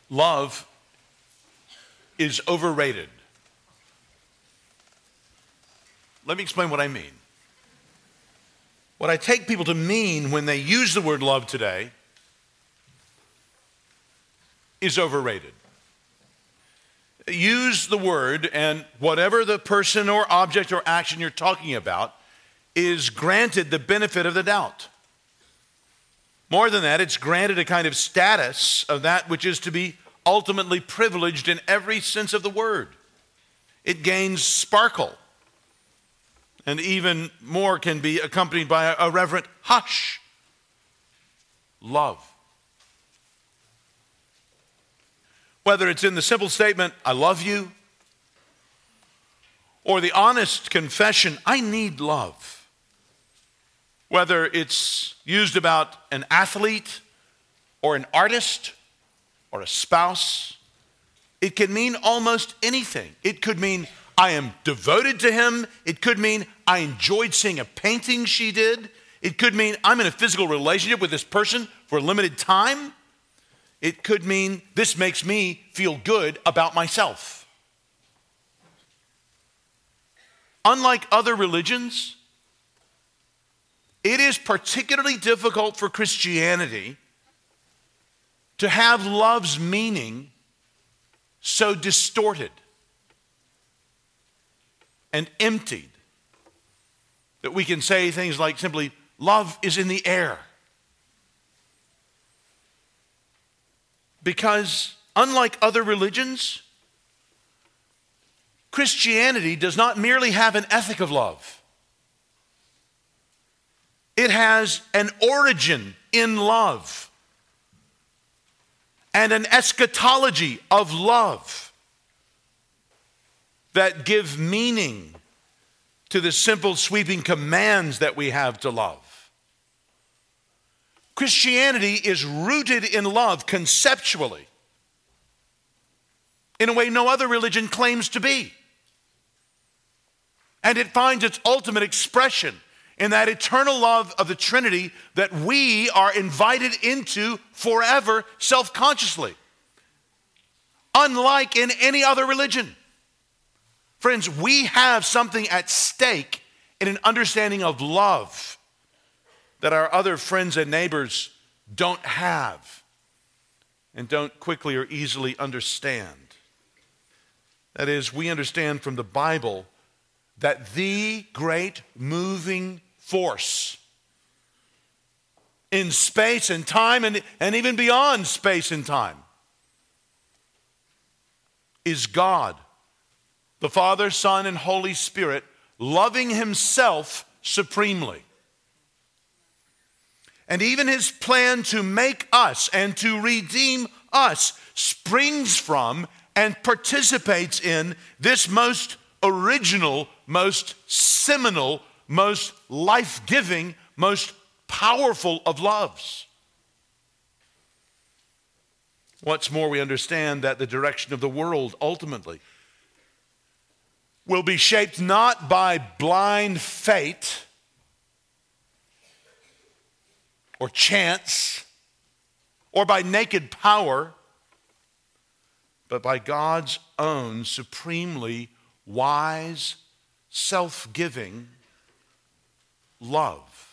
Love is overrated. Let me explain what I mean. What I take people to mean when they use the word love today is overrated. Use the word, and whatever the person or object or action you're talking about is granted the benefit of the doubt. More than that, it's granted a kind of status of that which is to be ultimately privileged in every sense of the word. It gains sparkle, and even more can be accompanied by a reverent hush. Love. Whether it's in the simple statement, I love you, or the honest confession, I need love. Whether it's used about an athlete or an artist or a spouse, it can mean almost anything. It could mean I am devoted to him. It could mean I enjoyed seeing a painting she did. It could mean I'm in a physical relationship with this person for a limited time. It could mean this makes me feel good about myself. Unlike other religions, it is particularly difficult for Christianity to have love's meaning so distorted and emptied that we can say things like simply, love is in the air. Because unlike other religions, Christianity does not merely have an ethic of love. It has an origin in love and an eschatology of love that give meaning to the simple sweeping commands that we have to love. Christianity is rooted in love conceptually in a way no other religion claims to be. And it finds its ultimate expression in that eternal love of the Trinity that we are invited into forever self-consciously, unlike in any other religion. Friends, we have something at stake in an understanding of love that our other friends and neighbors don't have and don't quickly or easily understand. That is, we understand from the Bible that the great moving force in space and time and even beyond space and time is God, the Father, Son, and Holy Spirit, loving himself supremely. And even his plan to make us and to redeem us springs from and participates in this most original, most seminal, most life-giving, most powerful of loves. What's more, we understand that the direction of the world ultimately will be shaped not by blind fate or chance or by naked power, but by God's own supremely wise, self-giving love.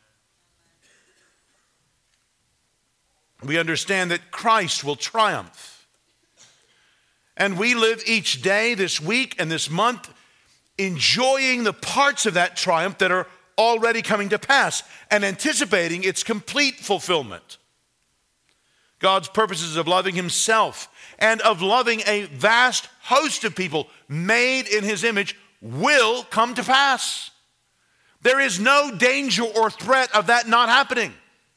We understand that Christ will triumph. And we live each day, this week and this month, enjoying the parts of that triumph that are already coming to pass and anticipating its complete fulfillment. God's purposes of loving himself and of loving a vast host of people made in his image will come to pass. There is no danger or threat of that not happening.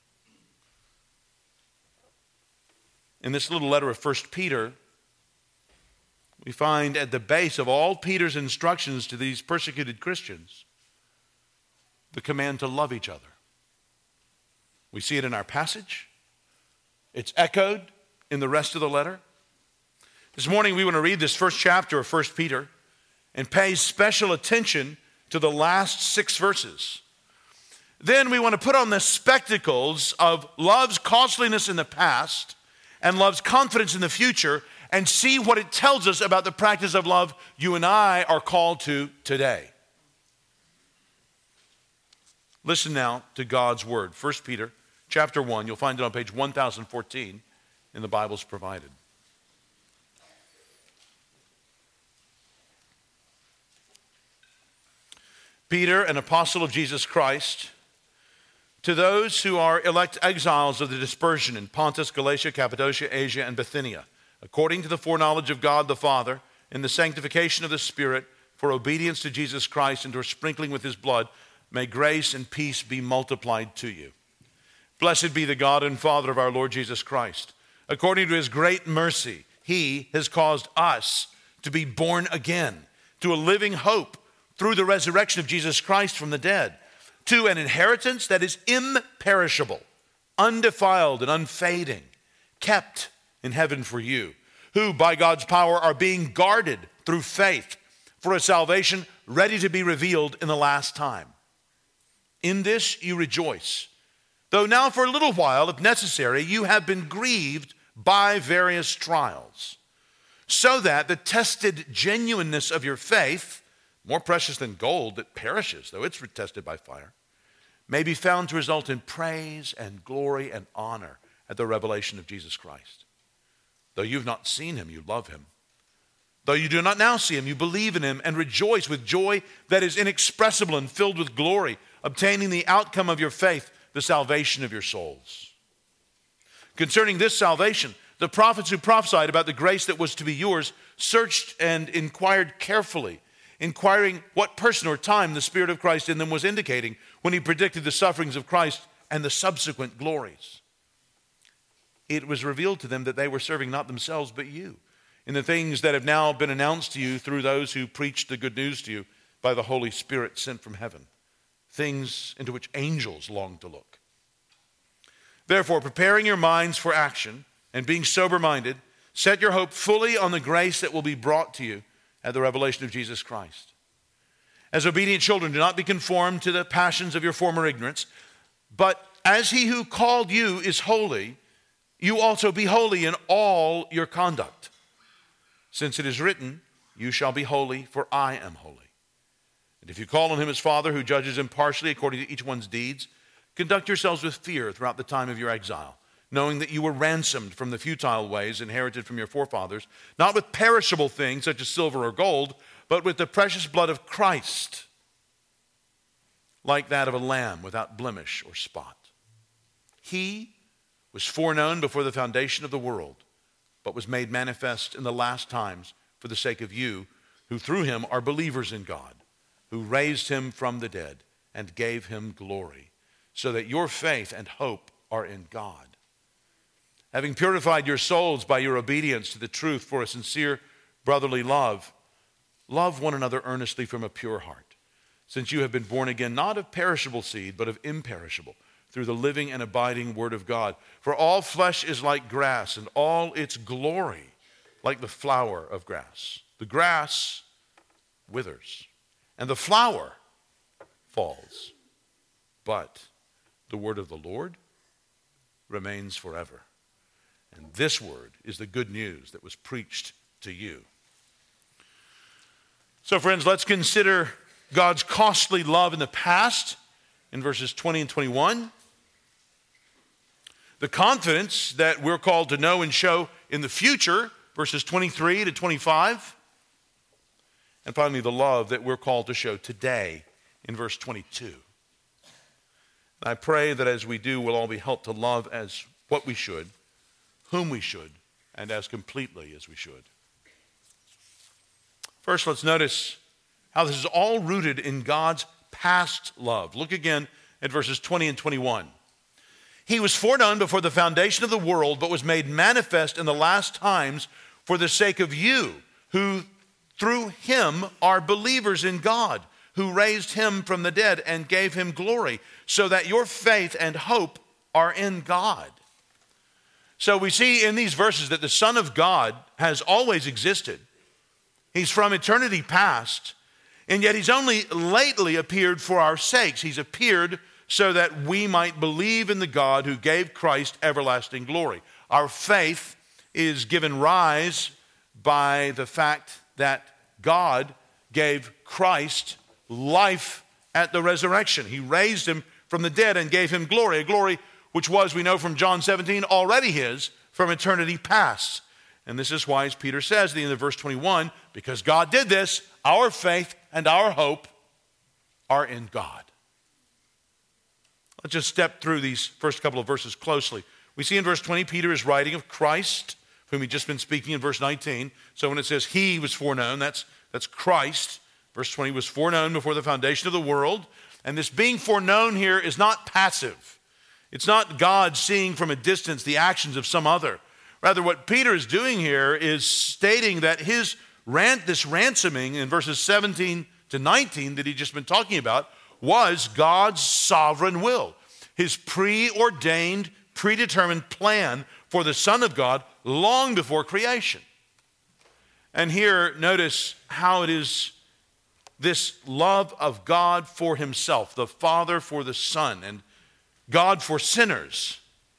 In this little letter of 1 Peter, we find at the base of all Peter's instructions to these persecuted Christians the command to love each other. We see it in our passage. It's echoed in the rest of the letter. This morning we want to read this first chapter of 1 Peter and pay special attention to the last 6 verses. Then we want to put on the spectacles of love's costliness in the past and love's confidence in the future and see what it tells us about the practice of love you and I are called to today. Listen now to God's word. 1 Peter chapter 1. You'll find it on page 1014 in the Bibles provided. Peter, an apostle of Jesus Christ, to those who are elect exiles of the dispersion in Pontus, Galatia, Cappadocia, Asia, and Bithynia, according to the foreknowledge of God the Father, in the sanctification of the Spirit, for obedience to Jesus Christ and for sprinkling with his blood, may grace and peace be multiplied to you. Blessed be the God and Father of our Lord Jesus Christ. According to his great mercy, he has caused us to be born again to a living hope through the resurrection of Jesus Christ from the dead, to an inheritance that is imperishable, undefiled and unfading, kept in heaven for you, who by God's power are being guarded through faith for a salvation ready to be revealed in the last time. In this you rejoice, though now for a little while, if necessary, you have been grieved by various trials, so that the tested genuineness of your faith, more precious than gold that perishes, though it's tested by fire, may be found to result in praise and glory and honor at the revelation of Jesus Christ. Though you've not seen him, you love him. Though you do not now see him, you believe in him and rejoice with joy that is inexpressible and filled with glory, obtaining the outcome of your faith, the salvation of your souls. Concerning this salvation, the prophets who prophesied about the grace that was to be yours searched and inquired carefully, inquiring what person or time the Spirit of Christ in them was indicating when he predicted the sufferings of Christ and the subsequent glories. It was revealed to them that they were serving not themselves but you in the things that have now been announced to you through those who preached the good news to you by the Holy Spirit sent from heaven, things into which angels long to look. Therefore, preparing your minds for action and being sober-minded, set your hope fully on the grace that will be brought to you at the revelation of Jesus Christ. As obedient children, do not be conformed to the passions of your former ignorance, but as he who called you is holy, you also be holy in all your conduct. Since it is written, you shall be holy, for I am holy. And if you call on him as Father, who judges impartially according to each one's deeds, conduct yourselves with fear throughout the time of your exile, knowing that you were ransomed from the futile ways inherited from your forefathers, not with perishable things such as silver or gold, but with the precious blood of Christ, like that of a lamb without blemish or spot. He was foreknown before the foundation of the world, but was made manifest in the last times for the sake of you, who through him are believers in God, who raised him from the dead and gave him glory, so that your faith and hope are in God. Having purified your souls by your obedience to the truth for a sincere brotherly love, love one another earnestly from a pure heart, since you have been born again, not of perishable seed, but of imperishable, through the living and abiding word of God. For all flesh is like grass, and all its glory like the flower of grass. The grass withers, and the flower falls, but the word of the Lord remains forever. And this word is the good news that was preached to you. So friends, let's consider God's costly love in the past in verses 20 and 21. The confidence that we're called to know and show in the future, verses 23 to 25. And finally, the love that we're called to show today in verse 22. And I pray that as we do, we'll all be helped to love as what we should, whom we should, and as completely as we should. First, let's notice how this is all rooted in God's past love. Look again at verses 20 and 21. He was foreknown before the foundation of the world, but was made manifest in the last times for the sake of you, who through him are believers in God, who raised him from the dead and gave him glory, so that your faith and hope are in God. So we see in these verses that the Son of God has always existed. He's from eternity past, and yet he's only lately appeared for our sakes. He's appeared so that we might believe in the God who gave Christ everlasting glory. Our faith is given rise by the fact that God gave Christ life at the resurrection. He raised him from the dead and gave him glory, a glory which was, we know from John 17, already his from eternity past. And this is why, as Peter says at the end of verse 21, because God did this, our faith and our hope are in God. Let's just step through these first couple of verses closely. We see in verse 20, Peter is writing of Christ, whom he'd just been speaking in verse 19. So when it says he was foreknown, that's Christ. Verse 20 was foreknown before the foundation of the world. And this being foreknown here is not passive. It's not God seeing from a distance the actions of some other. Rather, what Peter is doing here is stating that this ransoming in verses 17 to 19 that he'd just been talking about was God's sovereign will, his preordained, predetermined plan for the Son of God long before creation. And here, notice how it is this love of God for himself, the Father for the Son, and God for sinners.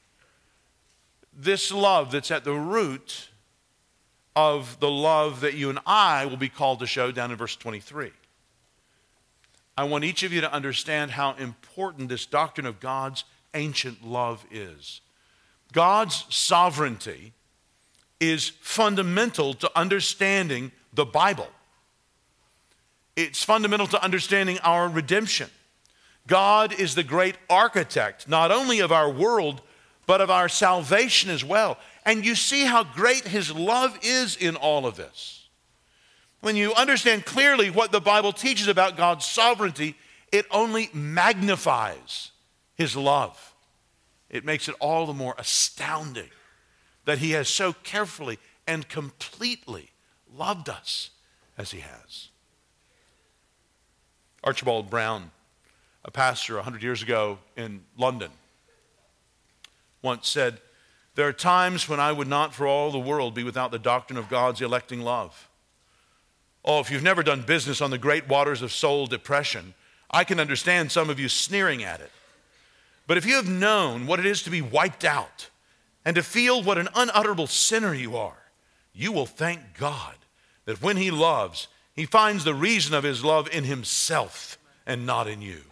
This love that's at the root of the love that you and I will be called to show down in verse 23. I want each of you to understand how important this doctrine of God's ancient love is. God's sovereignty is fundamental to understanding the Bible. It's fundamental to understanding our redemption. God is the great architect, not only of our world, but of our salvation as well. And you see how great his love is in all of this. When you understand clearly what the Bible teaches about God's sovereignty, it only magnifies his love. It makes it all the more astounding that he has so carefully and completely loved us as he has. Archibald Brown, a pastor 100 years ago in London, once said, "There are times when I would not for all the world be without the doctrine of God's electing love. Oh, if you've never done business on the great waters of soul depression, I can understand some of you sneering at it. But if you have known what it is to be wiped out and to feel what an unutterable sinner you are, you will thank God that when he loves, he finds the reason of his love in himself and not in you."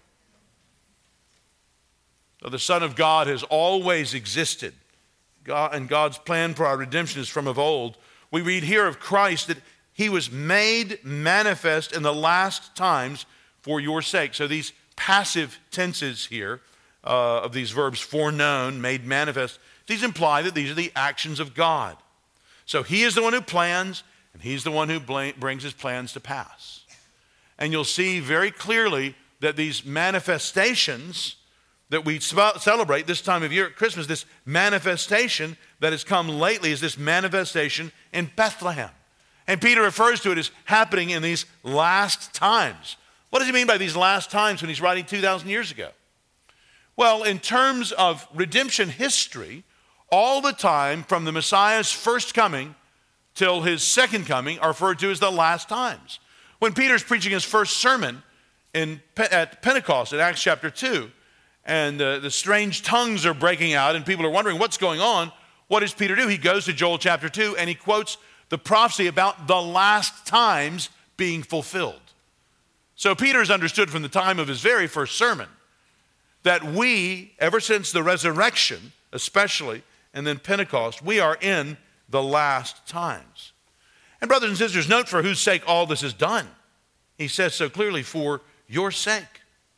So the Son of God has always existed, and God's plan for our redemption is from of old. We read here of Christ that he was made manifest in the last times for your sake. So these passive tenses here of these verbs, foreknown, made manifest, these imply that these are the actions of God. So he is the one who plans, and he's the one who brings his plans to pass. And you'll see very clearly that these manifestations that we celebrate this time of year at Christmas, this manifestation that has come lately is this manifestation in Bethlehem. And Peter refers to it as happening in these last times. What does he mean by these last times when he's writing 2,000 years ago? Well, in terms of redemption history, all the time from the Messiah's first coming till his second coming are referred to as the last times. When Peter's preaching his first sermon at Pentecost in Acts chapter 2, and the strange tongues are breaking out and people are wondering what's going on, what does Peter do? He goes to Joel chapter 2 and he quotes the prophecy about the last times being fulfilled. So Peter's understood from the time of his very first sermon that we, ever since the resurrection especially, and then Pentecost, we are in the last times. And brothers and sisters, note for whose sake all this is done. He says so clearly, for your sake.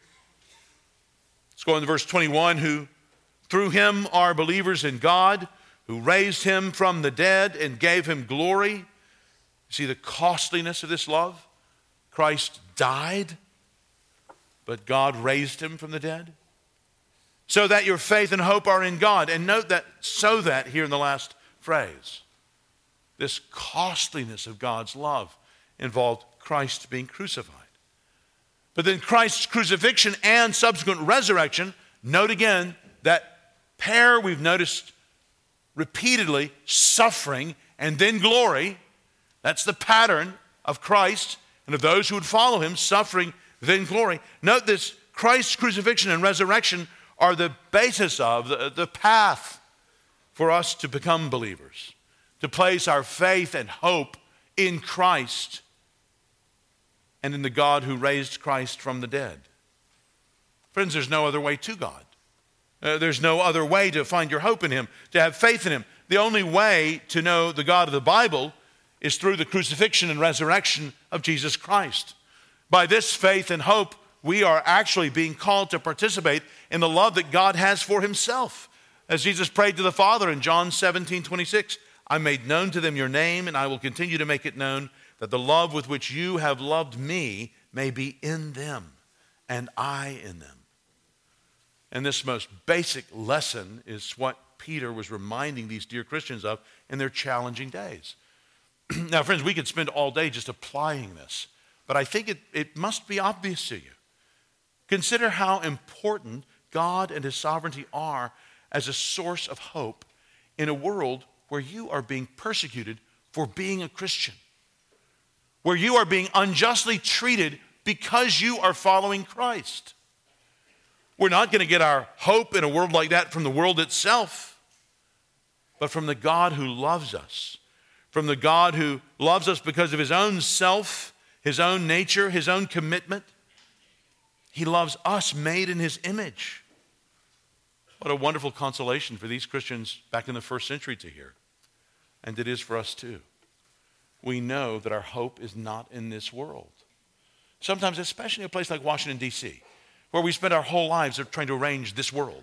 Let's go on to verse 21, who through him are believers in God, who raised him from the dead and gave him glory. See the costliness of this love? Christ died, but God raised him from the dead. So that your faith and hope are in God. And note that "so that" here in the last phrase. This costliness of God's love involved Christ being crucified. But then Christ's crucifixion and subsequent resurrection, note again that pair we've noticed repeatedly, suffering and then glory. That's the pattern of Christ and of those who would follow him, suffering, then glory. Note this, Christ's crucifixion and resurrection are the basis of, the path for us to become believers, to place our faith and hope in Christ and in the God who raised Christ from the dead. Friends, there's no other way to God. There's no other way to find your hope in him, to have faith in him. The only way to know the God of the Bible is through the crucifixion and resurrection of Jesus Christ. By this faith and hope, we are actually being called to participate in the love that God has for himself. As Jesus prayed to the Father in John 17:26, I made known to them your name, and I will continue to make it known, that the love with which you have loved me may be in them, and I in them. And this most basic lesson is what Peter was reminding these dear Christians of in their challenging days. Now, friends, we could spend all day just applying this, but I think it must be obvious to you. Consider how important God and his sovereignty are as a source of hope in a world where you are being persecuted for being a Christian, where you are being unjustly treated because you are following Christ. We're not going to get our hope in a world like that from the world itself, but from the God who loves us, from the God who loves us because of his own self, his own nature, his own commitment. He loves us made in his image. What a wonderful consolation for these Christians back in the first century to hear. And it is for us too. We know that our hope is not in this world. Sometimes, especially in a place like Washington, D.C., where we spend our whole lives trying to arrange this world.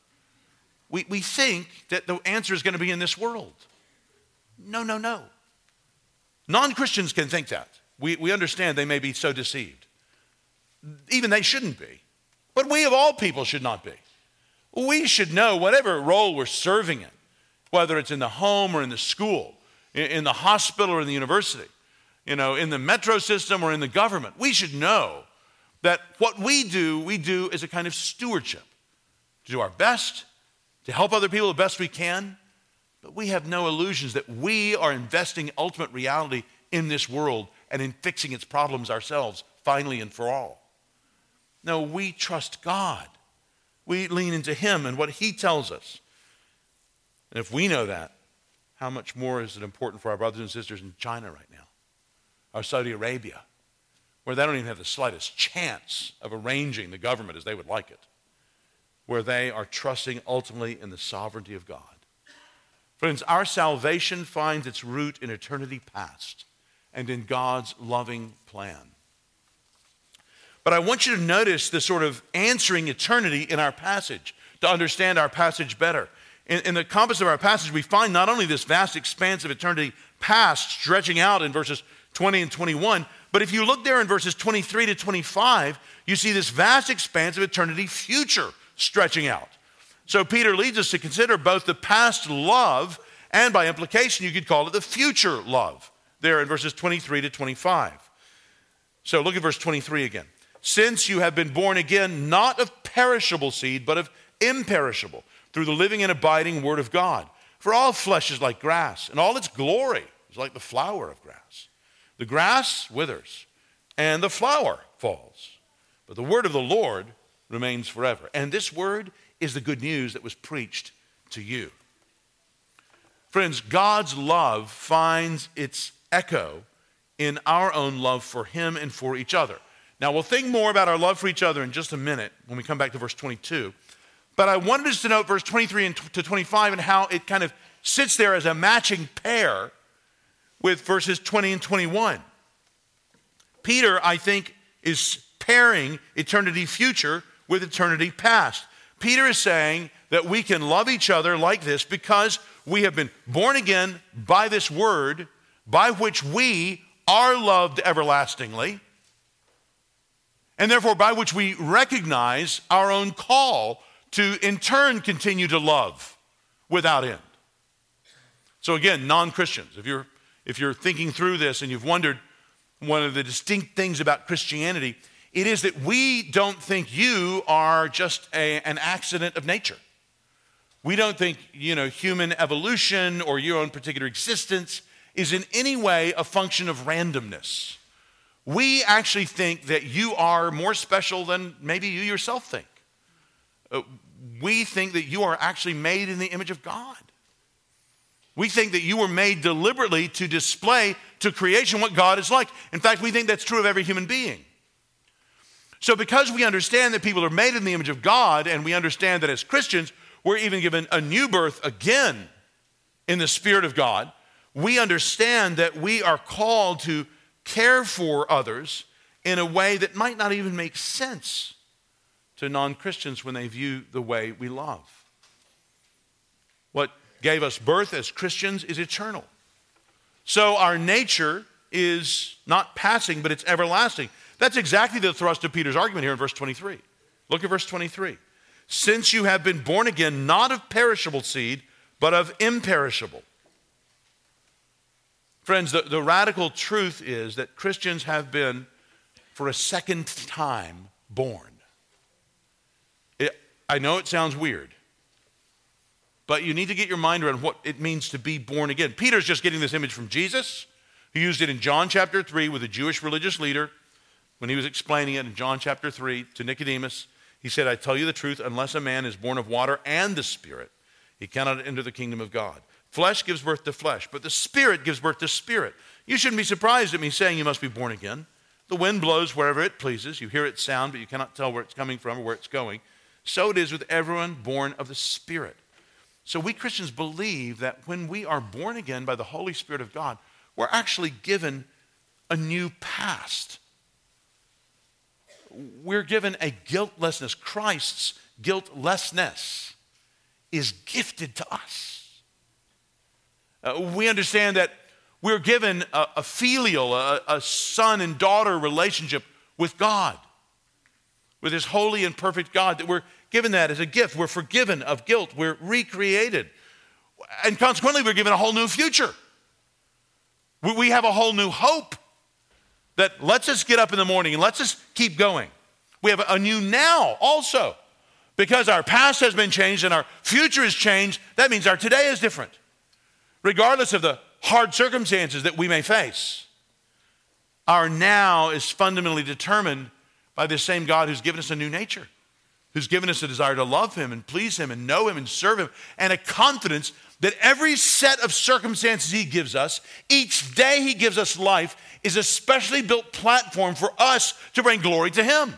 We think that the answer is going to be in this world. No. Non-Christians can think that. We understand they may be so deceived. Even they shouldn't be. But we of all people should not be. We should know whatever role we're serving in, whether it's in the home or in the school, in the hospital or in the university, in the metro system or in the government. We should know that what we do as a kind of stewardship, to do our best, to help other people the best we can, but we have no illusions that we are investing ultimate reality in this world and in fixing its problems ourselves, finally and for all. No, we trust God. We lean into him and what he tells us. And if we know that, how much more is it important for our brothers and sisters in China right now, or Saudi Arabia, where they don't even have the slightest chance of arranging the government as they would like it, where they are trusting ultimately in the sovereignty of God. Friends, our salvation finds its root in eternity past and in God's loving plan. But I want you to notice the sort of answering eternity in our passage to understand our passage better. In the compass of our passage, we find not only this vast expanse of eternity past stretching out in verses 20 and 21, but if you look there in verses 23 to 25, you see this vast expanse of eternity future stretching out. So Peter leads us to consider both the past love and by implication you could call it the future love there in verses 23 to 25. So look at verse 23 again. Since you have been born again, not of perishable seed, but of imperishable, through the living and abiding word of God. For all flesh is like grass, and all its glory is like the flower of grass. The grass withers, and the flower falls, but the word of the Lord remains forever. And this word is the good news that was preached to you. Friends, God's love finds its echo in our own love for him and for each other. Now, we'll think more about our love for each other in just a minute when we come back to verse 22. But I wanted us to note verse 23 to 25 and how it kind of sits there as a matching pair with verses 20 and 21. Peter, I think, is pairing eternity future with eternity past. Peter is saying that we can love each other like this because we have been born again by this word by which we are loved everlastingly, and therefore by which we recognize our own call to in turn continue to love without end. So again, non-Christians, if you're thinking through this and you've wondered, one of the distinct things about Christianity, it is that we don't think you are just an accident of nature. We don't think, human evolution or your own particular existence is in any way a function of randomness. We actually think that you are more special than maybe you yourself think. We think that you are actually made in the image of God. We think that you were made deliberately to display to creation what God is like. In fact, we think that's true of every human being. So because we understand that people are made in the image of God, and we understand that as Christians, we're even given a new birth again in the Spirit of God, we understand that we are called to care for others in a way that might not even make sense to non-Christians when they view the way we love. What gave us birth as Christians is eternal. So our nature is not passing, but it's everlasting. That's exactly the thrust of Peter's argument here in verse 23. Look at verse 23. Since you have been born again, not of perishable seed, but of imperishable. Friends, the radical truth is that Christians have been, for a second time, born. I know it sounds weird, but you need to get your mind around what it means to be born again. Peter's just getting this image from Jesus. He used it in John chapter 3 with a Jewish religious leader when he was explaining it in John chapter 3 to Nicodemus. He said, I tell you the truth, unless a man is born of water and the Spirit, he cannot enter the kingdom of God. Flesh gives birth to flesh, but the Spirit gives birth to spirit. You shouldn't be surprised at me saying you must be born again. The wind blows wherever it pleases. You hear its sound, but you cannot tell where it's coming from or where it's going. So it is with everyone born of the Spirit. So we Christians believe that when we are born again by the Holy Spirit of God, we're actually given a new past. We're given a guiltlessness. Christ's guiltlessness is gifted to us. We understand that we're given a filial, a son and daughter relationship with God, with his holy and perfect God, that we're given that as a gift. We're forgiven of guilt. We're recreated. And consequently, we're given a whole new future. We have a whole new hope that lets us get up in the morning and lets us keep going. We have a new now also. Because our past has been changed and our future is changed, that means our today is different. Regardless of the hard circumstances that we may face, our now is fundamentally determined by the same God who's given us a new nature, who's given us a desire to love him and please him and know him and serve him, and a confidence that every set of circumstances he gives us, each day he gives us life, is a specially built platform for us to bring glory to him.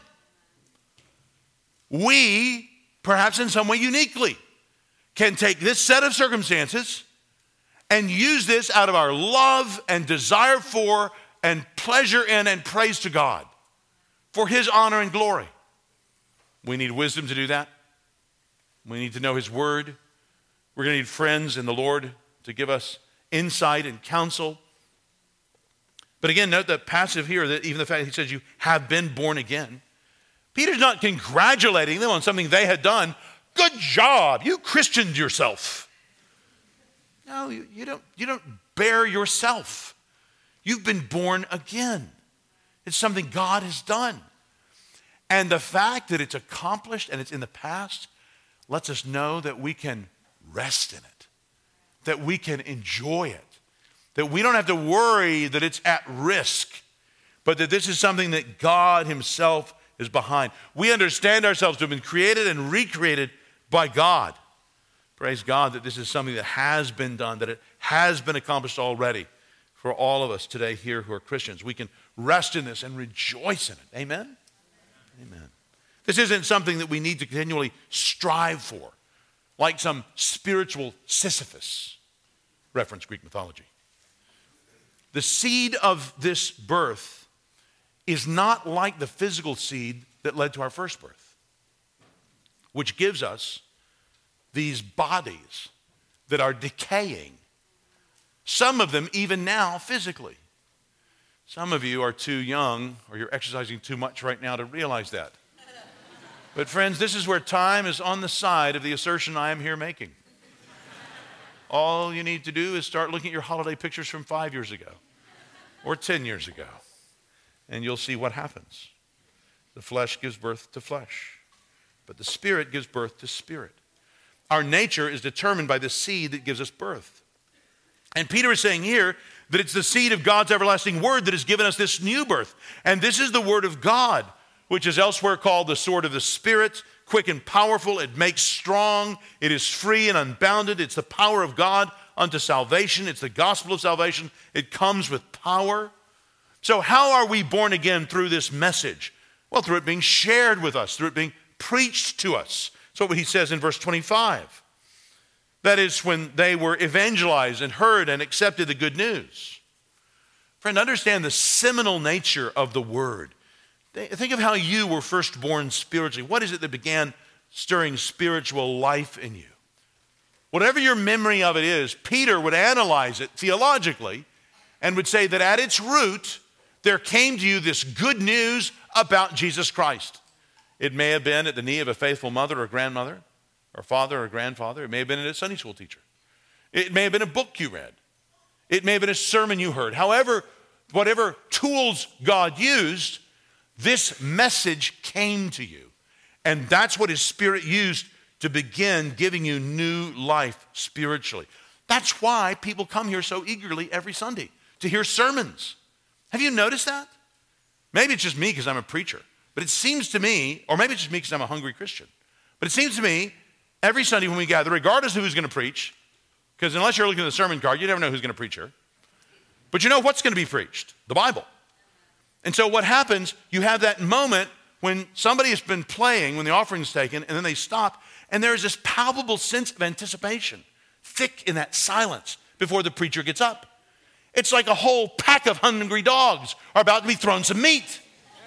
We, perhaps in some way uniquely, can take this set of circumstances and use this out of our love and desire for and pleasure in and praise to God for his honor and glory. We need wisdom to do that. We need to know his word. We're going to need friends in the Lord to give us insight and counsel. But again, note the passive here, that even the fact that he says you have been born again. Peter's not congratulating them on something they had done. Good job, you Christianed yourself. No, you don't bear yourself. You've been born again. It's something God has done. And the fact that it's accomplished and it's in the past lets us know that we can rest in it, that we can enjoy it, that we don't have to worry that it's at risk, but that this is something that God himself is behind. We understand ourselves to have been created and recreated by God. Praise God that this is something that has been done, that it has been accomplished already for all of us today here who are Christians. We can rest in this and rejoice in it. Amen? Amen. This isn't something that we need to continually strive for, like some spiritual Sisyphus. Reference Greek mythology. The seed of this birth is not like the physical seed that led to our first birth, which gives us these bodies that are decaying. Some of them even now physically. Some of you are too young or you're exercising too much right now to realize that. But friends, this is where time is on the side of the assertion I am here making. All you need to do is start looking at your holiday pictures from 5 years ago or 10 years ago, and you'll see what happens. The flesh gives birth to flesh, but the Spirit gives birth to spirit. Our nature is determined by the seed that gives us birth. And Peter is saying here that it's the seed of God's everlasting word that has given us this new birth. And this is the word of God, which is elsewhere called the sword of the Spirit, quick and powerful. It makes strong. It is free and unbounded. It's the power of God unto salvation. It's the gospel of salvation. It comes with power. So how are we born again through this message? Well, through it being shared with us, through it being preached to us. That's what he says in verse 25. That is when they were evangelized and heard and accepted the good news. Friend, understand the seminal nature of the word. Think of how you were first born spiritually. What is it that began stirring spiritual life in you? Whatever your memory of it is, Peter would analyze it theologically and would say that at its root, there came to you this good news about Jesus Christ. It may have been at the knee of a faithful mother or grandmother, or father or grandfather. It may have been a Sunday school teacher. It may have been a book you read. It may have been a sermon you heard. However, whatever tools God used, this message came to you. And that's what his Spirit used to begin giving you new life spiritually. That's why people come here so eagerly every Sunday to hear sermons. Have you noticed that? Maybe it's just me because I'm a preacher. But it seems to me, or maybe it's just me because I'm a hungry Christian. But it seems to me, every Sunday when we gather, regardless of who's going to preach, because unless you're looking at the sermon card, you never know who's going to preach here. But you know what's going to be preached? The Bible. And so what happens, you have that moment when somebody has been playing, when the offering's taken, and then they stop, and there is this palpable sense of anticipation, thick in that silence before the preacher gets up. It's like a whole pack of hungry dogs are about to be thrown some meat.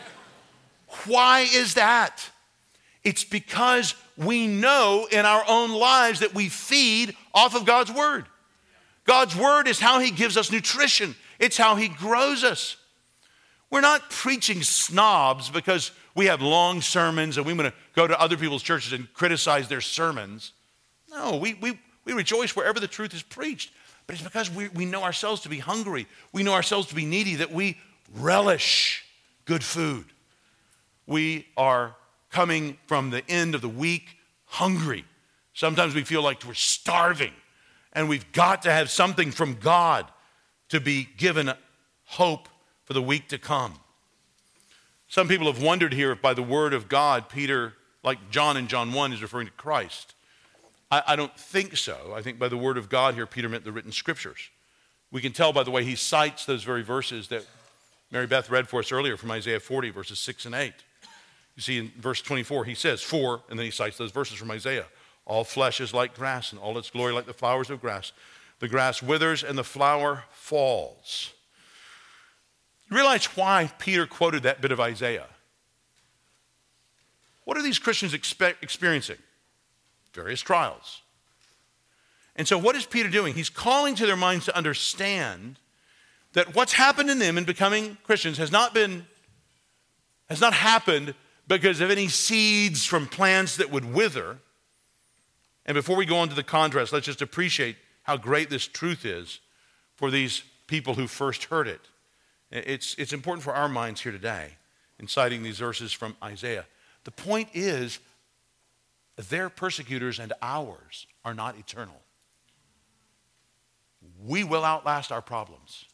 Why is that? It's because we know in our own lives that we feed off of God's word. God's word is how he gives us nutrition. It's how he grows us. We're not preaching snobs because we have long sermons and we want to go to other people's churches and criticize their sermons. No, we rejoice wherever the truth is preached. But it's because we know ourselves to be hungry. We know ourselves to be needy, that we relish good food. We are coming from the end of the week hungry. Sometimes we feel like we're starving, and we've got to have something from God to be given hope for the week to come. Some people have wondered here if by the word of God, Peter, like John in John 1, is referring to Christ. I don't think so. I think by the word of God here, Peter meant the written scriptures. We can tell by the way he cites those very verses that Mary Beth read for us earlier from Isaiah 40, verses 6 and 8. You see in verse 24, he says, "For," and then he cites those verses from Isaiah, "all flesh is like grass, and all its glory like the flowers of grass. The grass withers and the flower falls." You realize why Peter quoted that bit of Isaiah? What are these Christians experiencing? Various trials. And so what is Peter doing? He's calling to their minds to understand that what's happened in them in becoming Christians has not happened because of any seeds from plants that would wither. And before we go on to the contrast, let's just appreciate how great this truth is for these people who first heard it. It's important for our minds here today in citing these verses from Isaiah. The point is, their persecutors and ours are not eternal. We will outlast our problems.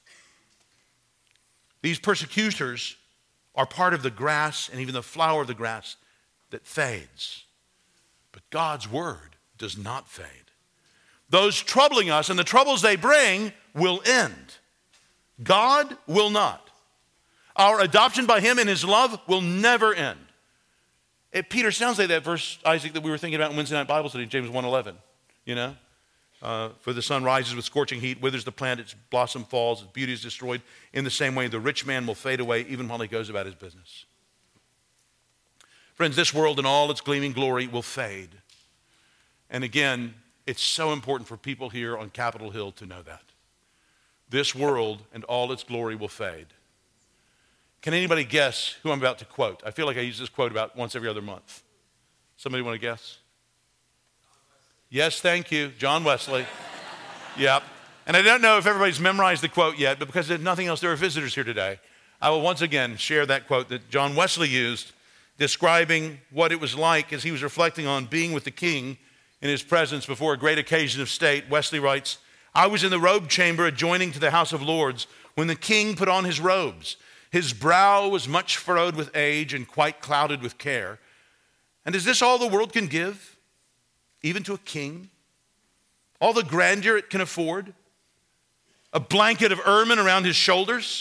These persecutors are part of the grass and even the flower of the grass that fades. But God's word does not fade. Those troubling us and the troubles they bring will end. God will not. Our adoption by him and his love will never end. Peter sounds like that verse, Isaac, that we were thinking about in Wednesday night Bible study, James 1:11. You know? For the sun rises with scorching heat, withers the plant, its blossom falls, its beauty is destroyed. In the same way, the rich man will fade away even while he goes about his business. Friends, this world and all its gleaming glory will fade. And again, it's so important for people here on Capitol Hill to know that. This world and all its glory will fade. Can anybody guess who I'm about to quote? I feel like I use this quote about once every other month. Somebody want to guess? Yes, thank you. John Wesley. Yep. And I don't know if everybody's memorized the quote yet, but because there's nothing else, there are visitors here today. I will once again share that quote that John Wesley used, describing what it was like as he was reflecting on being with the king in his presence before a great occasion of state. Wesley writes, "I was in the robe chamber adjoining to the House of Lords when the king put on his robes. His brow was much furrowed with age and quite clouded with care. And is this all the world can give, even to a king? all the grandeur it can afford, a blanket of ermine around his shoulders,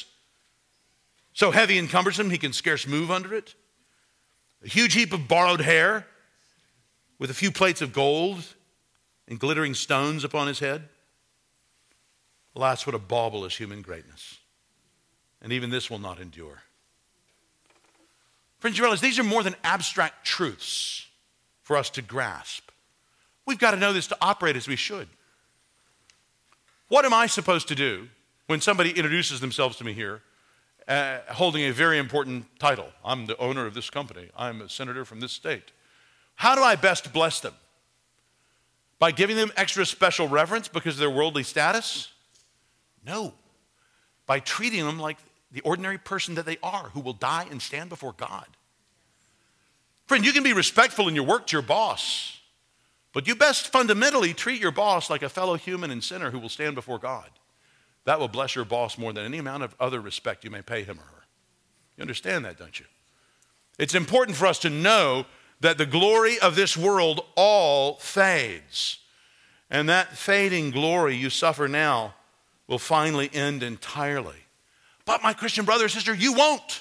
so heavy and cumbersome he can scarce move under it, a huge heap of borrowed hair with a few plates of gold and glittering stones upon his head. Alas, what a bauble is human greatness. And even this will not endure. Friends, you realize these are more than abstract truths for us to grasp. We've got to know this to operate as we should. What am I supposed to do when somebody introduces themselves to me here holding a very important title? I'm the owner of this company. I'm a senator from this state. How do I best bless them? By giving them extra special reverence because of their worldly status? No. By treating them like the ordinary person that they are, who will die and stand before God. Friend, you can be respectful in your work to your boss, but you best fundamentally treat your boss like a fellow human and sinner who will stand before God. That will bless your boss more than any amount of other respect you may pay him or her. You understand that, don't you? It's important for us to know that the glory of this world all fades. And that fading glory you suffer now will finally end entirely. But my Christian brother or sister, you won't.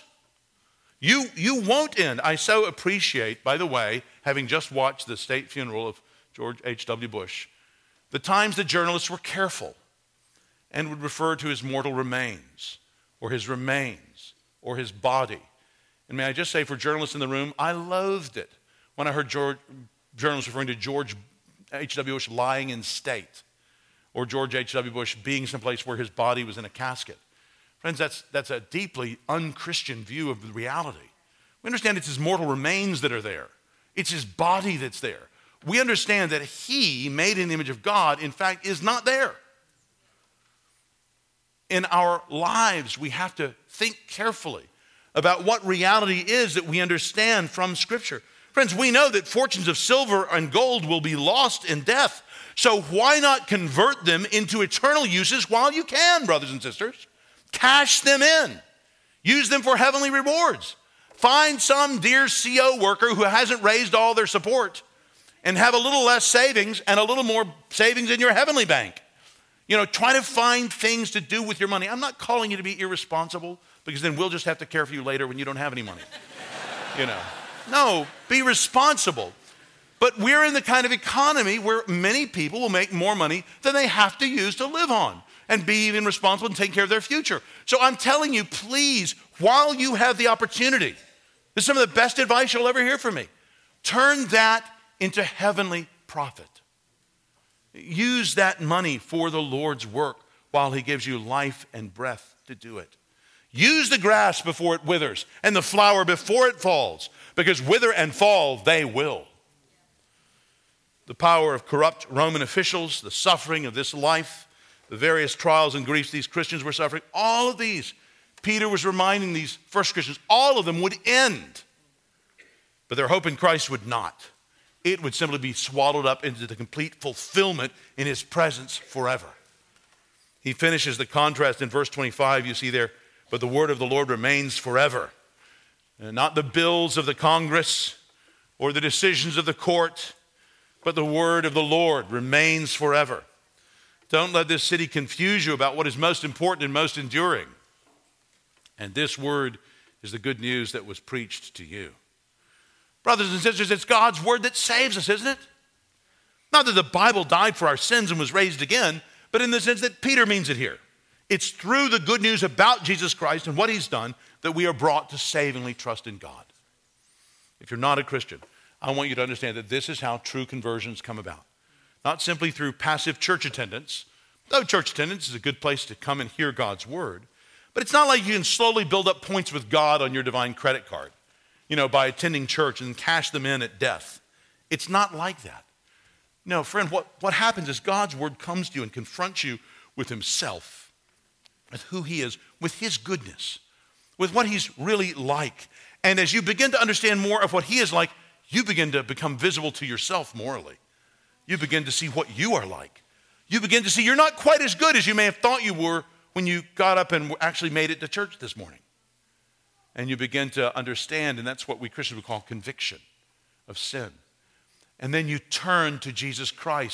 You won't end. I so appreciate, by the way, having just watched the state funeral of George H.W. Bush, the times the journalists were careful and would refer to his mortal remains or his body. And may I just say, for journalists in the room, I loathed it when I heard journalists referring to George H.W. Bush lying in state or George H.W. Bush being someplace where his body was in a casket. Friends, that's a deeply unchristian view of the reality. We understand it's his mortal remains that are there. It's his body that's there. We understand that he, made in the image of God, in fact, is not there. In our lives, we have to think carefully about what reality is that we understand from Scripture. Friends, we know that fortunes of silver and gold will be lost in death. So why not convert them into eternal uses while you can, brothers and sisters? Cash them in. Use them for heavenly rewards. Find some dear CO worker who hasn't raised all their support and have a little less savings and a little more savings in your heavenly bank. You know, try to find things to do with your money. I'm not calling you to be irresponsible because then we'll just have to care for you later when you don't have any money. You know. No, be responsible. But we're in the kind of economy where many people will make more money than they have to use to live on and be even responsible and take care of their future. So I'm telling you, please, while you have the opportunity, this is some of the best advice you'll ever hear from me. Turn that into heavenly profit. Use that money for the Lord's work while he gives you life and breath to do it. Use the grass before it withers and the flower before it falls, because wither and fall they will. The power of corrupt Roman officials, the suffering of this life, the various trials and griefs these Christians were suffering, all of these, Peter was reminding these first Christians, all of them would end. But their hope in Christ would not. It would simply be swallowed up into the complete fulfillment in his presence forever. He finishes the contrast in verse 25, you see there, but the word of the Lord remains forever. And not the bills of the Congress or the decisions of the court, but the word of the Lord remains forever. Don't let this city confuse you about what is most important and most enduring. And this word is the good news that was preached to you. Brothers and sisters, it's God's word that saves us, isn't it? Not that the Bible died for our sins and was raised again, but in the sense that Peter means it here. It's through the good news about Jesus Christ and what he's done that we are brought to savingly trust in God. If you're not a Christian, I want you to understand that this is how true conversions come about. Not simply through passive church attendance, though church attendance is a good place to come and hear God's word, but it's not like you can slowly build up points with God on your divine credit card, by attending church and cash them in at death. It's not like that. No, friend, what happens is God's word comes to you and confronts you with himself, with who he is, with his goodness, with what he's really like. And as you begin to understand more of what he is like, you begin to become visible to yourself morally. You begin to see what you are like. You begin to see you're not quite as good as you may have thought you were when you got up and actually made it to church this morning. And you begin to understand, and that's what we Christians would call conviction of sin. And then you turn to Jesus Christ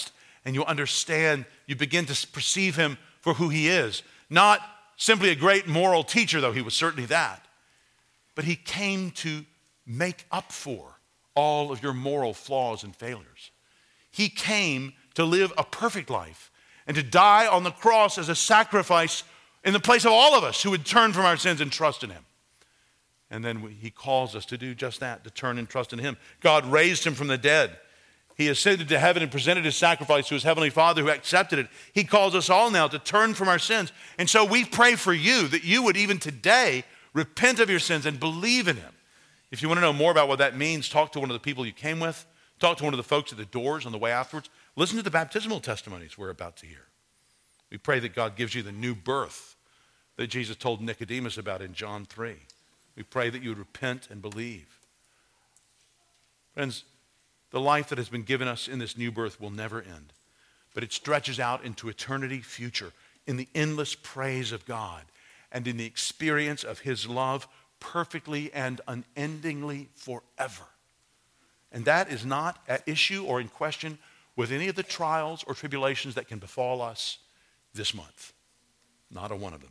and you'll understand, you begin to perceive him for who he is. Not simply a great moral teacher, though he was certainly that, but he came to make up for all of your moral flaws and failures. He came to live a perfect life and to die on the cross as a sacrifice in the place of all of us who would turn from our sins and trust in him. And then he calls us to do just that, to turn and trust in him. God raised him from the dead. He ascended to heaven and presented his sacrifice to his heavenly Father who accepted it. He calls us all now to turn from our sins. And so we pray for you that you would even today repent of your sins and believe in him. If you want to know more about what that means, talk to one of the people you came with. Talk to one of the folks at the doors on the way afterwards. Listen to the baptismal testimonies we're about to hear. We pray that God gives you the new birth that Jesus told Nicodemus about in John 3. We pray that you would repent and believe. Friends, the life that has been given us in this new birth will never end, but it stretches out into eternity future in the endless praise of God and in the experience of his love perfectly and unendingly forever. And that is not at issue or in question with any of the trials or tribulations that can befall us this month. Not a one of them.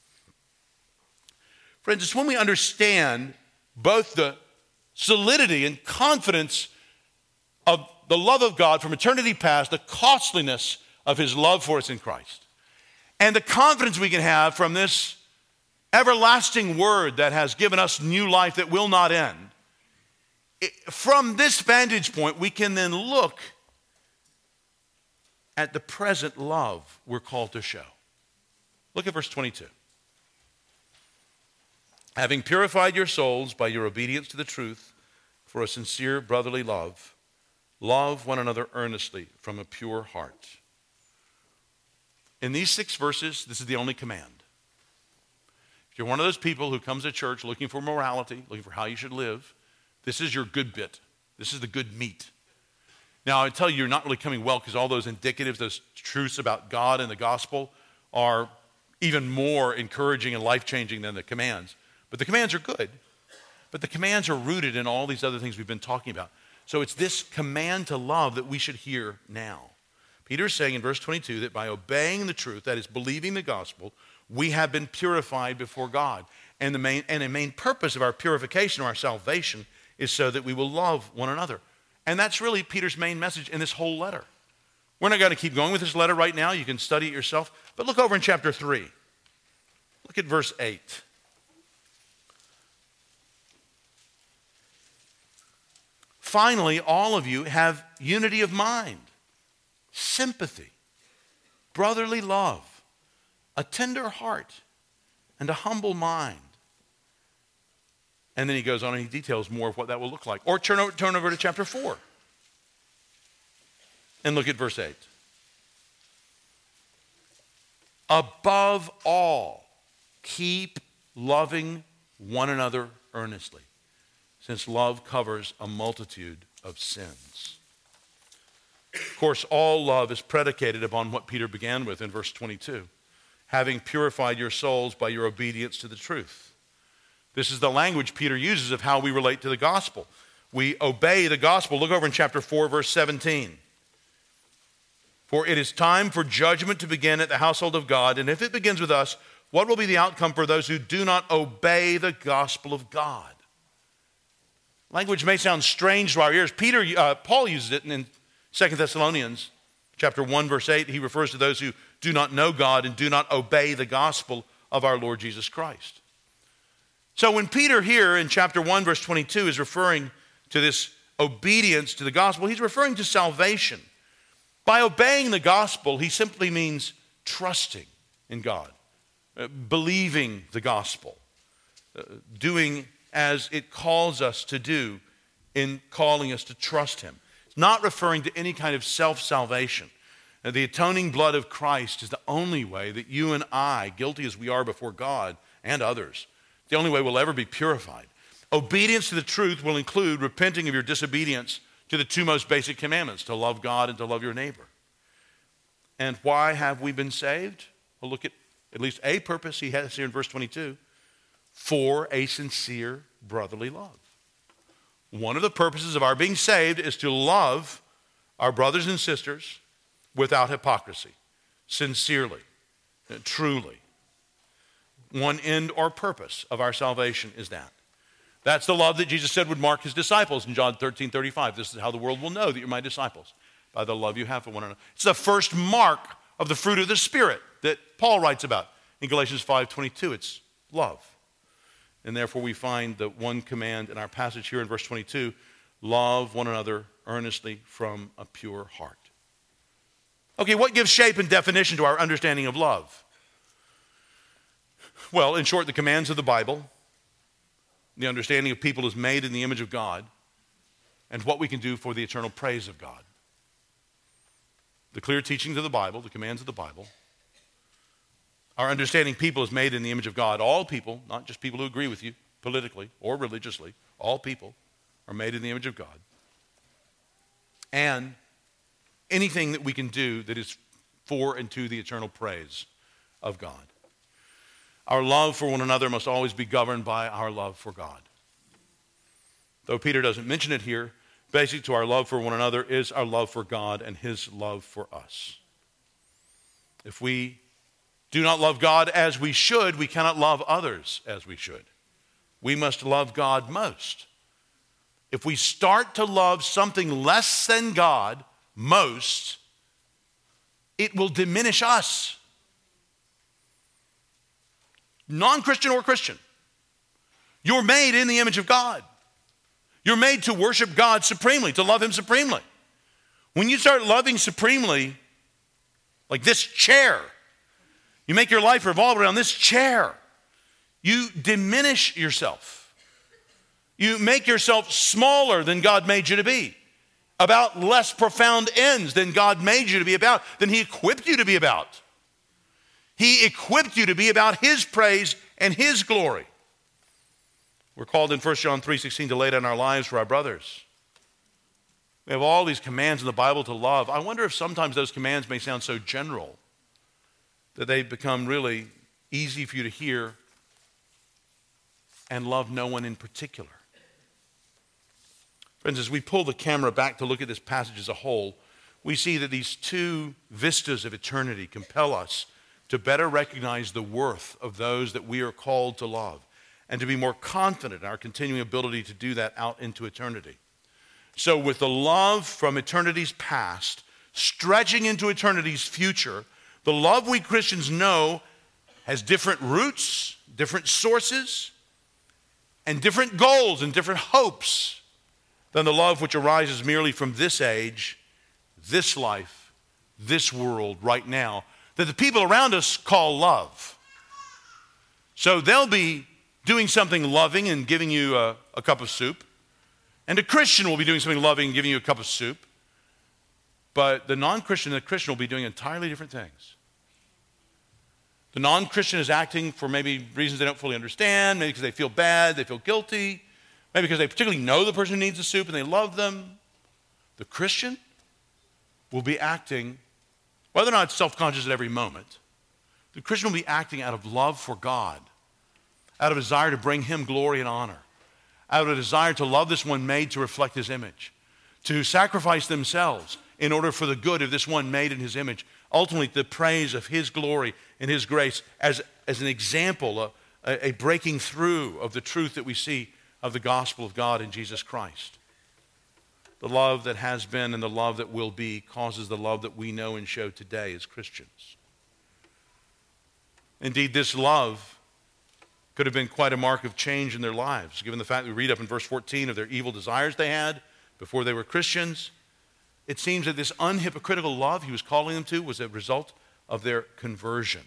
Friends, it's when we understand both the solidity and confidence of the love of God from eternity past, the costliness of his love for us in Christ, and the confidence we can have from this everlasting word that has given us new life that will not end. From this vantage point, we can then look at the present love we're called to show. Look at verse 22. Having purified your souls by your obedience to the truth for a sincere brotherly love, love one another earnestly from a pure heart. In these 6 verses, this is the only command. If you're one of those people who comes to church looking for morality, looking for how you should live, this is your good bit. This is the good meat. Now, I tell you, you're not really coming well because all those indicatives, those truths about God and the gospel are even more encouraging and life-changing than the commands. But the commands are good. But the commands are rooted in all these other things we've been talking about. So it's this command to love that we should hear now. Peter is saying in verse 22 that by obeying the truth, that is believing the gospel, we have been purified before God. And the main purpose of our purification or our salvation is so that we will love one another. And that's really Peter's main message in this whole letter. We're not going to keep going with this letter right now. You can study it yourself. But look over in chapter 3. Look at verse 8. Finally, all of you have unity of mind, sympathy, brotherly love, a tender heart, and a humble mind. And then he goes on and he details more of what that will look like. Or turn over to chapter 4 and look at verse 8. Above all, keep loving one another earnestly, since love covers a multitude of sins. Of course, all love is predicated upon what Peter began with in verse 22, having purified your souls by your obedience to the truth. This is the language Peter uses of how we relate to the gospel. We obey the gospel. Look over in chapter 4, verse 17. For it is time for judgment to begin at the household of God, and if it begins with us, what will be the outcome for those who do not obey the gospel of God? Language may sound strange to our ears. Paul uses it in 2 Thessalonians chapter 1, verse 8. He refers to those who do not know God and do not obey the gospel of our Lord Jesus Christ. So when Peter here in chapter 1, verse 22 is referring to this obedience to the gospel, he's referring to salvation. By obeying the gospel, he simply means trusting in God, believing the gospel, doing as it calls us to do in calling us to trust him. It's not referring to any kind of self-salvation. The atoning blood of Christ is the only way that you and I, guilty as we are before God and others, the only way we'll ever be purified. Obedience to the truth will include repenting of your disobedience to the 2 most basic commandments, to love God and to love your neighbor. And why have we been saved? Well, look at least a purpose he has here in verse 22. For a sincere brotherly love. One of the purposes of our being saved is to love our brothers and sisters without hypocrisy, sincerely, truly. One end or purpose of our salvation is that. That's the love that Jesus said would mark his disciples in John 13:35. This is how the world will know that you're my disciples, by the love you have for one another. It's the first mark of the fruit of the Spirit that Paul writes about in Galatians 5:22. It's love. And therefore we find the one command in our passage here in verse 22, love one another earnestly from a pure heart. Okay, what gives shape and definition to our understanding of love? Well, in short, the commands of the Bible, the understanding of people as made in the image of God, and what we can do for the eternal praise of God. The clear teachings of the Bible, the commands of the Bible, our understanding people as made in the image of God. All people, not just people who agree with you politically or religiously, all people are made in the image of God. And anything that we can do that is for and to the eternal praise of God. Our love for one another must always be governed by our love for God. Though Peter doesn't mention it here, basic to our love for one another is our love for God and his love for us. If we do not love God as we should, we cannot love others as we should. We must love God most. If we start to love something less than God most, it will diminish us. Non-Christian or Christian, you're made in the image of God. You're made to worship God supremely, to love him supremely. When you start loving supremely, like this chair, you make your life revolve around this chair, you diminish yourself. You make yourself smaller than God made you to be, about less profound ends than God made you to be about, than he equipped you to be about. He equipped you to be about his praise and his glory. We're called in 1 John 3:16 to lay down our lives for our brothers. We have all these commands in the Bible to love. I wonder if sometimes those commands may sound so general that they become really easy for you to hear and love no one in particular. Friends, as we pull the camera back to look at this passage as a whole, we see that these two vistas of eternity compel us to better recognize the worth of those that we are called to love and to be more confident in our continuing ability to do that out into eternity. So with the love from eternity's past stretching into eternity's future, the love we Christians know has different roots, different sources, and different goals and different hopes than the love which arises merely from this age, this life, this world right now, that the people around us call love. So they'll be doing something loving and giving you a cup of soup, and a Christian will be doing something loving and giving you a cup of soup, but the non-Christian and the Christian will be doing entirely different things. The non-Christian is acting for maybe reasons they don't fully understand, maybe because they feel bad, they feel guilty, maybe because they particularly know the person who needs the soup and they love them. The Christian will be acting, whether or not it's self-conscious at every moment, the Christian will be acting out of love for God, out of a desire to bring him glory and honor, out of a desire to love this one made to reflect his image, to sacrifice themselves in order for the good of this one made in his image, ultimately the praise of his glory and his grace as an example, a breaking through of the truth that we see of the gospel of God in Jesus Christ. The love that has been and the love that will be causes the love that we know and show today as Christians. Indeed, this love could have been quite a mark of change in their lives, given the fact that we read up in verse 14 of their evil desires they had before they were Christians. It seems that this unhypocritical love he was calling them to was a result of their conversion.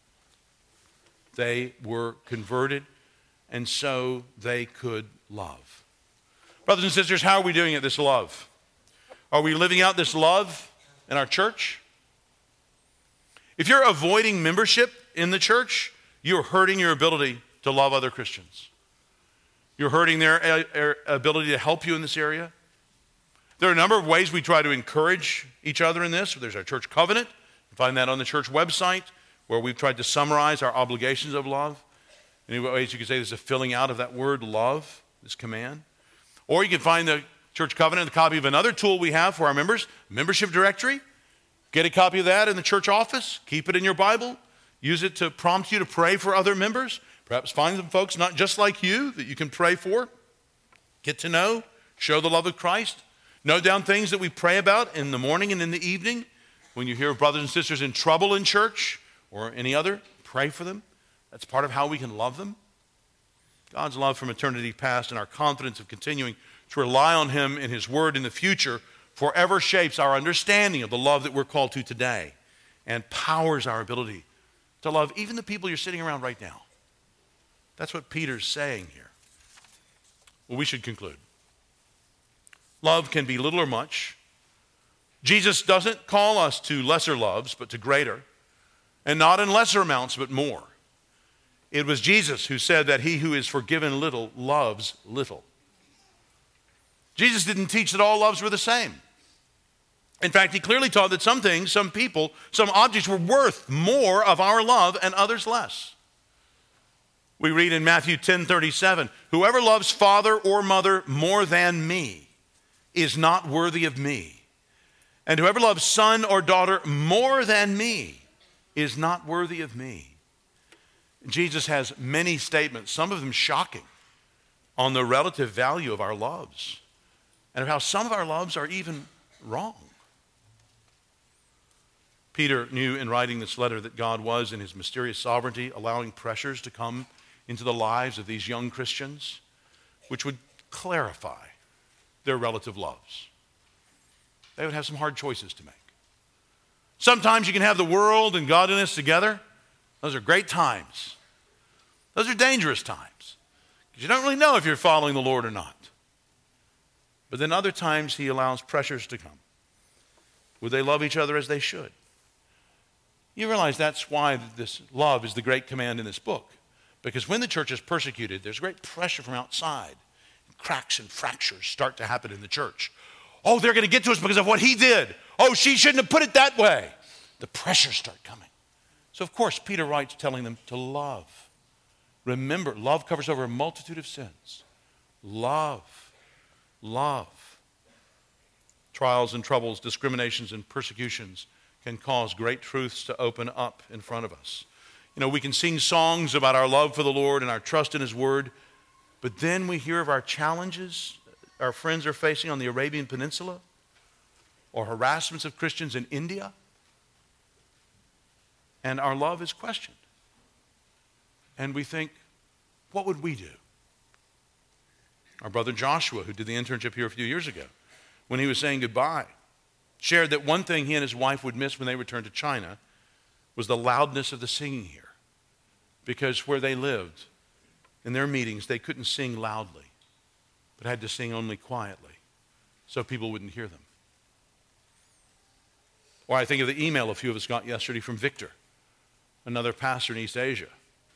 They were converted, and so they could love. Brothers and sisters, how are we doing at this love? Are we living out this love in our church? If you're avoiding membership in the church, you're hurting your ability to love other Christians. You're hurting their ability to help you in this area. There are a number of ways we try to encourage each other in this. There's our church covenant. You find that on the church website, where we've tried to summarize our obligations of love. In any ways you could say there's a filling out of that word love, this command. Or you can find the church covenant, a copy of another tool we have for our members, membership directory. Get a copy of that in the church office. Keep it in your Bible. Use it to prompt you to pray for other members. Perhaps find some folks not just like you that you can pray for. Get to know, show the love of Christ. Note down things that we pray about in the morning and in the evening. When you hear of brothers and sisters in trouble in church or any other, pray for them. That's part of how we can love them. God's love from eternity past and our confidence of continuing to rely on him and his word in the future forever shapes our understanding of the love that we're called to today and powers our ability to love even the people you're sitting around right now. That's what Peter's saying here. Well, we should conclude. Love can be little or much. Jesus doesn't call us to lesser loves, but to greater, and not in lesser amounts, but more. It was Jesus who said that he who is forgiven little loves little. Jesus didn't teach that all loves were the same. In fact, he clearly taught that some things, some people, some objects were worth more of our love and others less. We read in Matthew 10:37, whoever loves father or mother more than me is not worthy of me. And whoever loves son or daughter more than me is not worthy of me. Jesus has many statements, some of them shocking, on the relative value of our loves and of how some of our loves are even wrong. Peter knew in writing this letter that God was, in his mysterious sovereignty, allowing pressures to come into the lives of these young Christians, which would clarify their relative loves. They would have some hard choices to make. Sometimes you can have the world and godliness together. Those are great times. Those are dangerous times, because you don't really know if you're following the Lord or not. But then other times he allows pressures to come. Would they love each other as they should? You realize that's why this love is the great command in this book. Because when the church is persecuted, there's great pressure from outside. Cracks and fractures start to happen in the church. Oh, they're going to get to us because of what he did. Oh, she shouldn't have put it that way. The pressures start coming. So, of course, Peter writes telling them to love. Remember, love covers over a multitude of sins. Love. Love. Trials and troubles, discriminations and persecutions can cause great truths to open up in front of us. You know, we can sing songs about our love for the Lord and our trust in his word, but then we hear of our challenges our friends are facing on the Arabian Peninsula or harassments of Christians in India, and our love is questioned. And we think, what would we do? Our brother Joshua, who did the internship here a few years ago, when he was saying goodbye, shared that one thing he and his wife would miss when they returned to China was the loudness of the singing here. Because where they lived, in their meetings, they couldn't sing loudly, but had to sing only quietly so people wouldn't hear them. Or I think of the email a few of us got yesterday from Victor, another pastor in East Asia.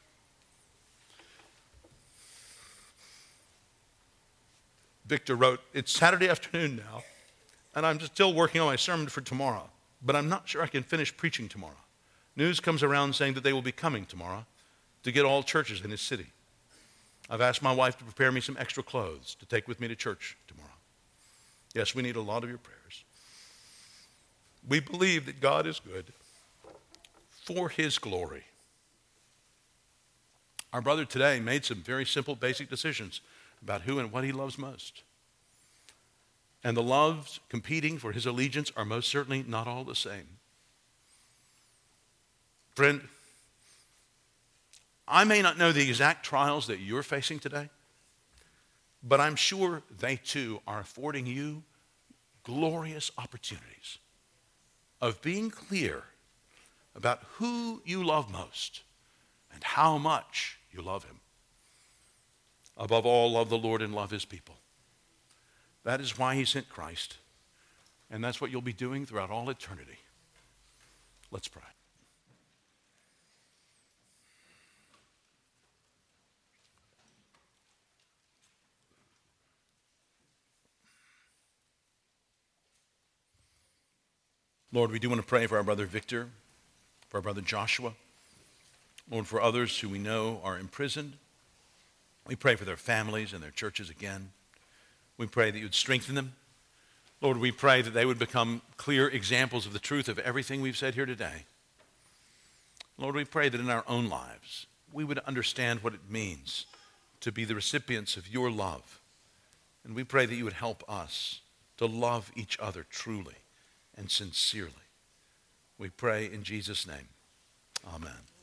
Victor wrote, it's Saturday afternoon now, and I'm still working on my sermon for tomorrow, but I'm not sure I can finish preaching tomorrow. News comes around saying that they will be coming tomorrow to get all churches in his city. I've asked my wife to prepare me some extra clothes to take with me to church tomorrow. Yes, we need a lot of your prayers. We believe that God is good for his glory. Our brother today made some very simple, basic decisions about who and what he loves most. And the loves competing for his allegiance are most certainly not all the same. Friend, I may not know the exact trials that you're facing today, but I'm sure they too are affording you glorious opportunities of being clear about who you love most and how much you love him. Above all, love the Lord and love his people. That is why he sent Christ, and that's what you'll be doing throughout all eternity. Let's pray. Lord, we do want to pray for our brother Victor, for our brother Joshua, Lord, for others who we know are imprisoned. We pray for their families and their churches again. We pray that you would strengthen them. Lord, we pray that they would become clear examples of the truth of everything we've said here today. Lord, we pray that in our own lives, we would understand what it means to be the recipients of your love. And we pray that you would help us to love each other truly and sincerely. We pray in Jesus' name. Amen.